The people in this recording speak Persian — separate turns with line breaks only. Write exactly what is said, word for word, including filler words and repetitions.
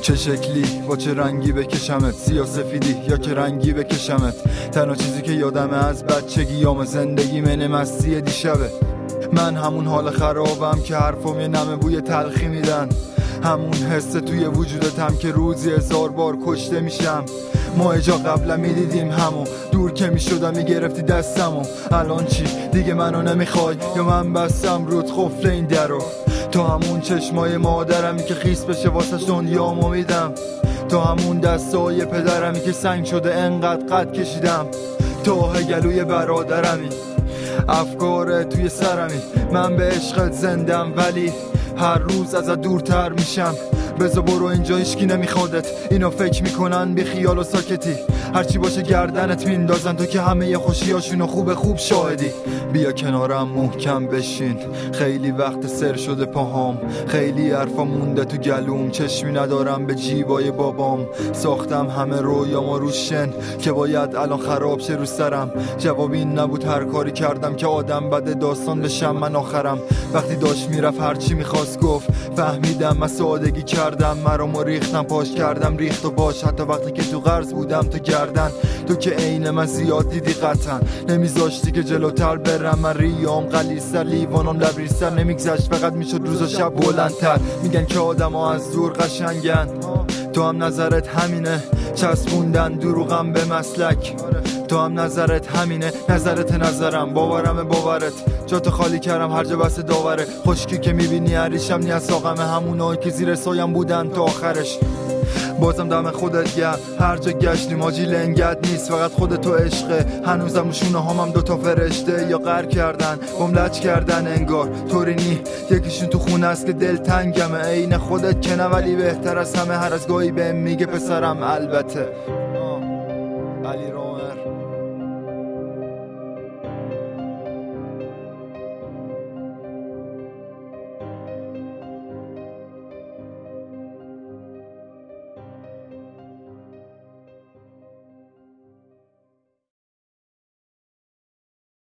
چه شکلی با چه رنگی بکشمت، سیاه سفیدی یا که رنگی بکشمت. تنها چیزی که یادمه از بچگی یام زندگی من مستی دیشبه. من همون حال خرابم که حرفم یه نمه بوی تلخی میدن، همون حس توی وجودتم که روزی هزار بار کشته میشم. ما اجا قبلا میدیدیم همو، دور که میشدم میگرفتی دستمو. الان چی دیگه منو نمیخوای یا من بستم رود خفل این درو؟ تا همون چشمای مادرمی که خیس بشه واسش دنیامو میدم، تا همون دستای پدرمی که سنگ شده انقدر قد کشیدم، تا گلوی برادرمی افکار توی سرمی. من به عشقت زندم ولی هر روز ازت دورتر میشم. بذار برو اینجا هیچکی نمیخوادت، اینا فکر میکنن بی خیال و ساکتی، هرچی باشه گردنت میندازن تو که همه ی خوشیاشونو خوب خوب شاهدی. بیا کنارم محکم بشین، خیلی وقت سر شده پاهام، خیلی حرفا مونده تو گلوم، چشمی ندارم به جیبای بابام. ساختم همه رویامو رو شن که باید الان خراب شه رو سرم. جواب این نبود هر کاری کردم که آدم بده داستان بشم من آخرم. وقتی داشت میرفت هرچی میخواست گفت، فهمیدم من سادگی کردم، مرامو ریختم پاش کردم ریخت و باش. حتی وقتی که تو قرض بودم تو گردن، تو که عین من زیاد دیدی قطعا، نمیذاشتی که جلوتر برم. من ریام قلیستر لیوانم لبریستر نمیگذشت، فقط میشد روز و شب بلندتر. میگن که آدم ها از دور قشنگن، تو هم نظرت همینه، چسبوندن دروغم به مسلک. تو هم نظرت همینه، نظرت نظرم، باورم باورت. جاتو خالی کردم هر جا بس داوره، خشکی که میبینی هریشم نی ساقمه، همونایی که زیر سایم بودن تا آخرش. بازم دم خودت گرم، هر جا گشتیم حاجی لنگت نیست، فقط خودت تو عشقه. هنوزم شونه هامم دوتا فرشته یا قر کردن بملچ کردن انگار طوری نی. یکیشون تو خونه است که دل تنگمه، عین خودت کنه ولی بهتر از همه. هر از گاهی بهم میگه پسرم البته. علی رام